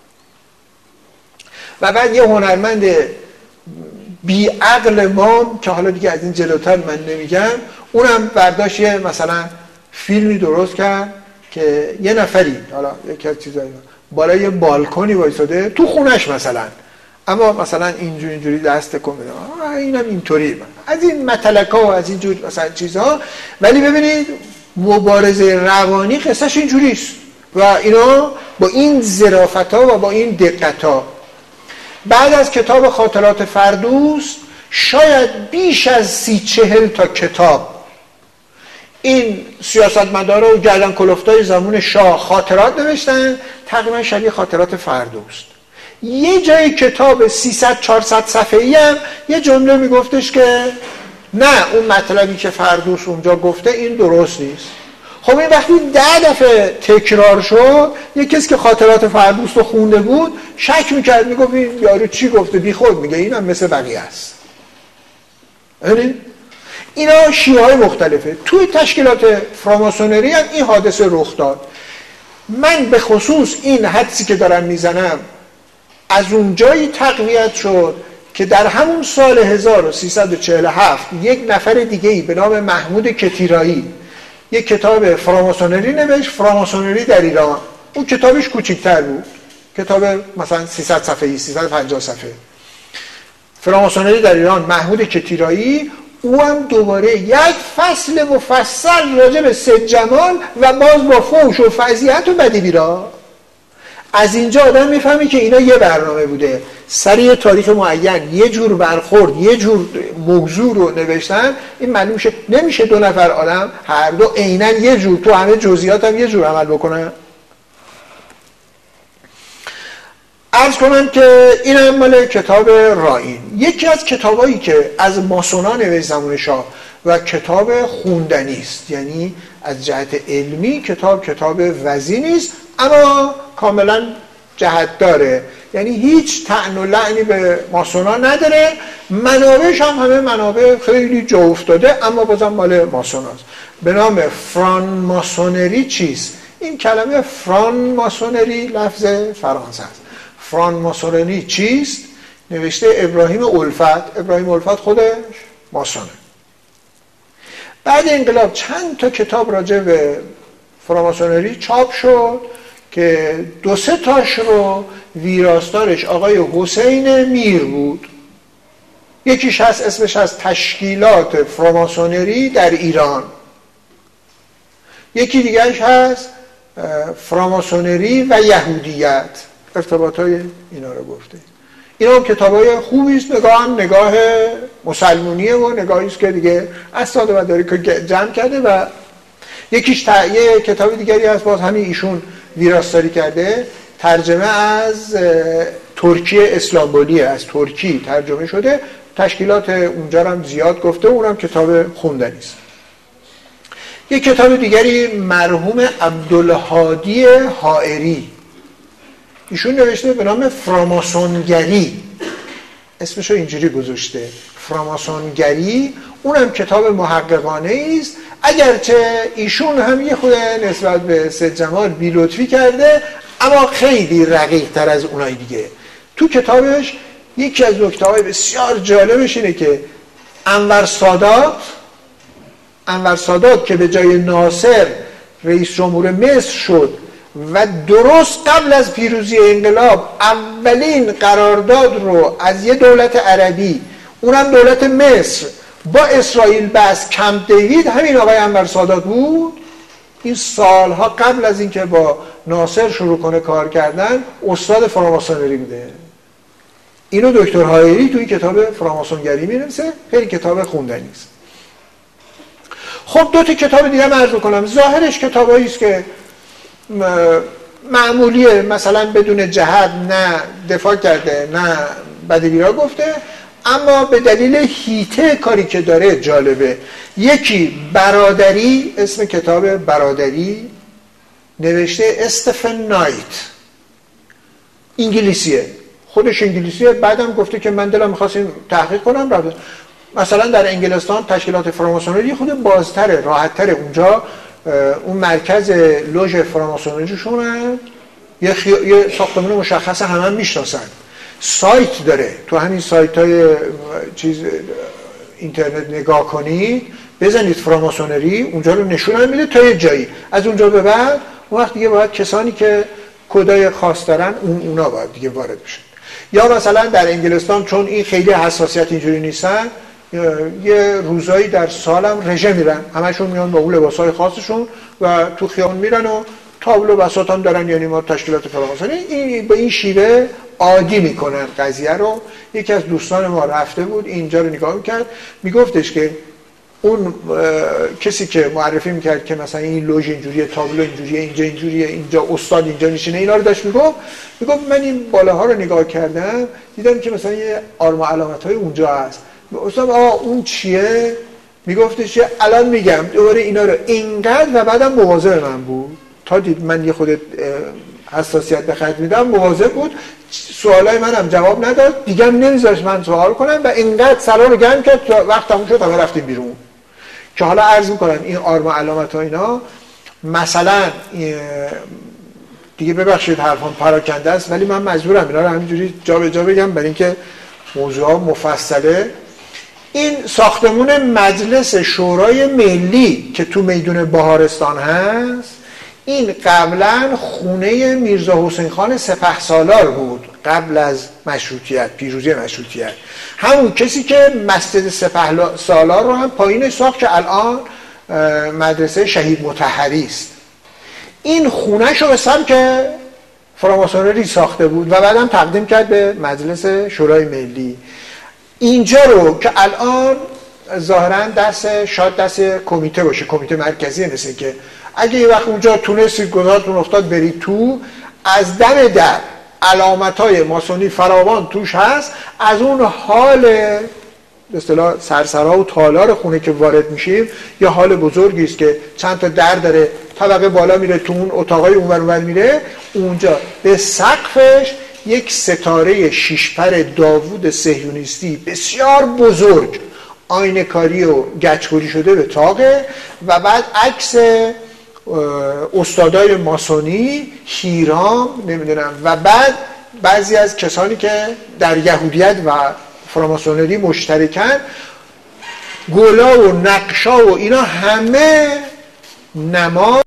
و بعد یه هنرمند بی عقل ما که حالا دیگه از این جلوتر من نمیگم، اونم برداشت یه مثلا فیلمی درست کرد که یه نفری، حالا یکی از چیزایی بالای یه بالکنی وایساده تو خونش مثلا، اما مثلا اینجوری اینجوری دست کن میده، اینم اینطوری، از این متلکا و از این جور مثلا چیزها. ولی ببینید مبارزه روانی قصهش اینجوریست و اینا با این ظرافت‌ها و با این دقت‌ها. بعد از کتاب خاطرات فردوس شاید بیش از سی چهل تا کتاب این سیاستمدارا و گردن کلفتای زمان شاه خاطرات نوشتن، تقریبا شبیه خاطرات فردوس. یه جای کتاب سیصد چهارصد صفحه‌ای هم یه جمله میگفتش که نه اون مطلبی که فردوس اونجا گفته این درست نیست. خب این وقتی ده دفعه تکرار شد، یه کسی که خاطرات فردوس رو خونده بود شک میکرد، میگفت این یارو چی گفته، بی خود میگه، این هم مثل بقیه است. اینا شیوه های مختلفه. توی تشکیلات فراماسونری هم این حادثه رخ داد. من به خصوص این حدسی که دارم میزنم از اون جایی تقویت شد که در همون سال هزار و سیصد و چهل و هفت یک نفر دیگه‌ای به نام محمود کتیرایی یک کتاب فراماسونری نوشت، فراماسونری در ایران. اون کتابش کوچکتر بود، کتاب مثلا سیصد صفحه‌ای، سیصد و پنجاه صفحه. فراماسونری در ایران، محمود کتیرایی، او هم دوباره یک فصل مفصل راجع به سید جمال و باز با فحش و فضیحت و بدیبیرا. از اینجا آدم میفهمی که اینا یه برنامه بوده، سر یه تاریخ معین یه جور برخورد، یه جور موضوع رو نوشتن. این معلوم شه نمیشه دو نفر آدم هر دو عیناً یه جور تو همه جزئیات هم یه جور عمل بکنن. عرض کنم که این هم مال کتاب رائین، یکی از کتابایی که از ماسونا نوشت زمان شاه و کتاب خوندنی است، یعنی از جهت علمی کتاب کتاب وزینی است اما کاملا جهت داره، یعنی هیچ طعن و لعنی به ماسونا نداره. منابعش هم همه منابع خیلی جا افتاده اما بازم مال ماسوناست. به نام فران ماسونری چیست؟ این کلمه فران ماسونری لفظ فرانسه است. فران ماسونری چیست؟ نوشته ابراهیم الفت. ابراهیم الفت خودش ماسونه. بعد انقلاب چند تا کتاب راجع به فراماسونری چاپ شد که دو سه تاش رو ویراستارش آقای حسین میر بود. یکیش هست اسمش از تشکیلات فراماسونری در ایران، یکی دیگرش هست فراماسونری و یهودیت، ارتباطای اینا رو گفته. اینا هم کتابای خوبی است، نگاه هم نگاه مسلمونیه و نگاهی است که دیگه اسناد و مدارک رو جمع کرده. و یکیش تا... یه کتاب دیگری هست باز همین ایشون ویراستاری کرده، ترجمه از ترکی اسلامبولیه، از ترکی ترجمه شده، تشکیلات اونجا هم زیاد گفته، اونم کتاب خوندنی است. یک کتاب دیگری مرحوم عبدالهادی حائری، ایشون نوشته به نام فراماسونگری، اسمشو اینجوری گذاشته فراماسونگری. اونم کتاب محققانه است، اگرچه ایشون هم یه خود نسبت به سید جمال بی لطفی کرده اما خیلی رقیق تر از اونای دیگه. تو کتابش یکی از نکته‌های بسیار جالبش اینه که انور سادات انور سادات که به جای ناصر رئیس جمهور مصر شد و درست قبل از پیروزی انقلاب اولین قرارداد رو از یه دولت عربی، اونم دولت مصر، با اسرائیل بس، کمپ دیوید، همین آقای انور سادات بود. این سالها قبل از اینکه با ناصر شروع کنه کار کردن استاد فراماسونری بوده. اینو دکتر حائری توی کتاب فراماسونگری می‌نویسه، خیلی کتاب خوندنی است. خب دو تا کتاب دیگه عرض کنم. ظاهرش کتابایی است که معمولیه، مثلا بدون جهت، نه دفاع کرده نه بدیبیرا گفته، اما به دلیل هیته کاری که داره جالبه. یکی برادری، اسم کتاب برادری، نوشته استفن نایت، انگلیسیه، خودش انگلیسیه. بعدم گفته که من دلم می‌خواستم تحقیق کنم. رفت مثلا در انگلستان تشکیلات فراماسونری خود بازتره، راحت‌تره. اونجا اون مرکز لوژ فراماسونریشون یه, خی... یه ساختمان مشخص همه هم میشناسن، سایت داره. تو همین سایت های چیز اینترنت نگاه کنید، بزنید فراماسونری، اونجا رو نشون هم میده تا یه جایی. از اونجا به بعد اون وقت دیگه باید کسانی که کدای خاص دارن اون اونا باید دیگه وارد بشن. یا مثلا در انگلستان چون این خیلی حساسیت اینجوری نیستن، یه روزایی در سالم رژه میرن، همشون میان با اون لباسای خاصشون و تو خیابون میرن و تابلو بساط هم دارن، یعنی ما تشکیلات فراماسونی این به این شیوه عادی میکنن قضیه رو. یکی از دوستان ما رفته بود اینجا رو نگاه میکرد، میگفتش که اون کسی که معرفی میکرد که مثلا این لوژ اینجوریه، تابلو اینجوریه، اینجا اینجوریه، اینجا استاد اینجا میشینه، اینا رو داشت میگفت. میگفت من این بالاها رو نگاه کردم دیدم که مثلا یه آرم و علامت های اونجا هست. گفتم آ اون چیه؟ میگفتش الان میگم. دوباره اینا رو اینقدر و بعدم مواظب من بود، تا دید من یه خود حساسیت به خرج میدم، مواظب بود، سوالای منم جواب نداد، دیگه هم نمیذاشت من سوال کنم و اینقدر سلام رو گرم کرد تا وقت تموم شد همه رفتیم بیرون. که حالا عرض میکنم این آرم و علامت ها اینا مثلا دیگه ببخشید حرفم پراکنده است ولی من مجبورم اینا رو همینجوری جا به جا بگم برای اینکه موضوع ها مفصله. این ساختمون مجلس شورای ملی که تو میدون بهارستان هست، این قبلا خونه میرزا حسین خان سپهسالار بود قبل از مشروطیت، پیروزی مشروطیت. همون کسی که مسجد سپهسالار رو هم پایینش ساخت که الان مدرسه شهید مطهری است. این خونه‌ش رو به سمت فراماسونری ساخته بود و بعدم تقدیم کرد به مجلس شورای ملی. اینجا رو که الان ظاهرا دست شاید دست کمیته باشه، کمیته مرکزی، مثل که اگه یه وقت اونجا تونستید گذارتون افتاد برید تو، از دم در علامت‌های ماسونی فراوان توش هست. از اون حال به اصطلاح سرسرا و تالار خونه که وارد میشیم یا حال بزرگی است که چند تا در داره، طبقه بالا میره تو اون اتاقای اونور اونور میره، اونجا به سقفش یک ستاره شیشپر داوود صهیونیستی بسیار بزرگ آینه کاری و گچگوری شده به تاقه و بعد عکس استادای ماسونی، هیرام، نمیدونم، و بعد بعضی از کسانی که در یهودیت و فراماسونری مشترکن، گلا و نقشا و اینا همه نماد